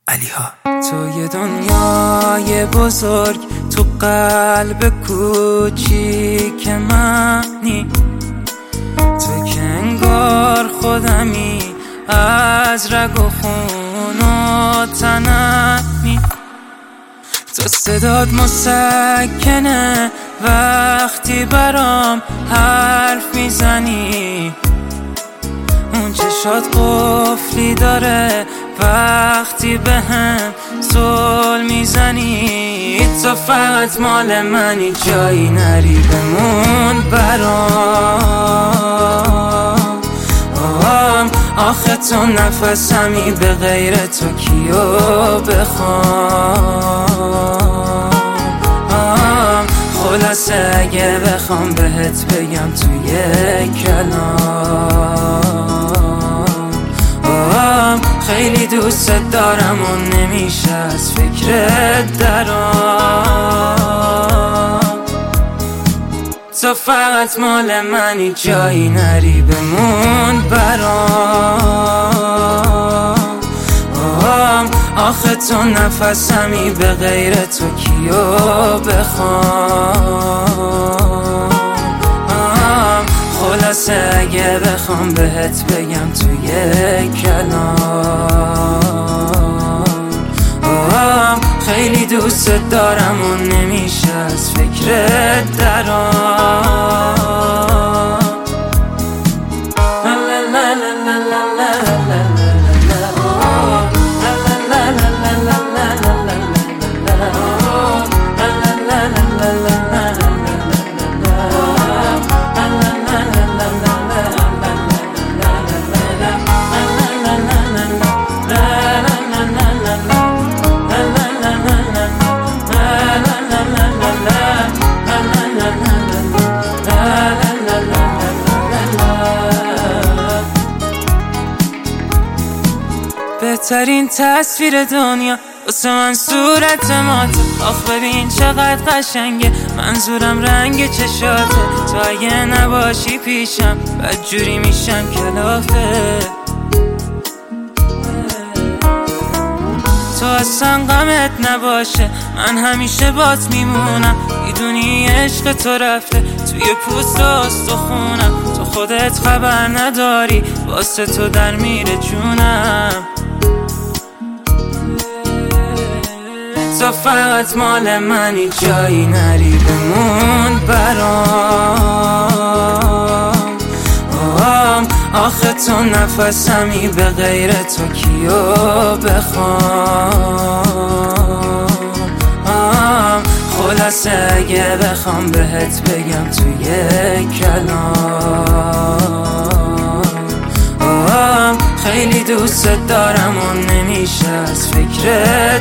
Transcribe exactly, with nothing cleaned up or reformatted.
علیها. توی دنیای بزرگ تو قلب کوچیک منی، تو که انگار خودمی از رگ و خون و تنمی. تو صدات مسکنه وقتی برام حرف میزنی، اون چشات قفلی داره وقتی به هم زل میزنی. تو فقط مال منی، جایی نری بمون برام. آخه تو نفسمی، به غیر تو کیو بخوام. خلاصه اگه بخوام بهت بگم توی کلام، خیلی دوست دارم و نمیشه از فکرت درام. تو فقط مال منی، جایی نری بمون برام. آخه تو نفسمی، به غیر تو کیو بخوام. خلاصه اگه بخوام بهت بگم توی کلام، خیلی دوست دارم و نمیشه از فکرت درام. بهترین تصویر دنیا واسه من صورت ماته. آخ ببین چقدر قشنگه، منظورم رنگ چشاته. تو اگه نباشی پیشم بدجوری میشم کلافه. تو اصلا غمت نباشه، من همیشه بات میمونم. میدونی عشق تو رفته توی پوست و استخونم. تو خودت خبر نداری، واسه تو در میره جونم. تو فقط مال منی، جایی نری بمون برام. آخه تو نفسمی، به غیر تو کیو بخوام. خلاصه اگه بخوام بهت بگم توی کلام، خیلی دوست دارم و نمیشه از فکرت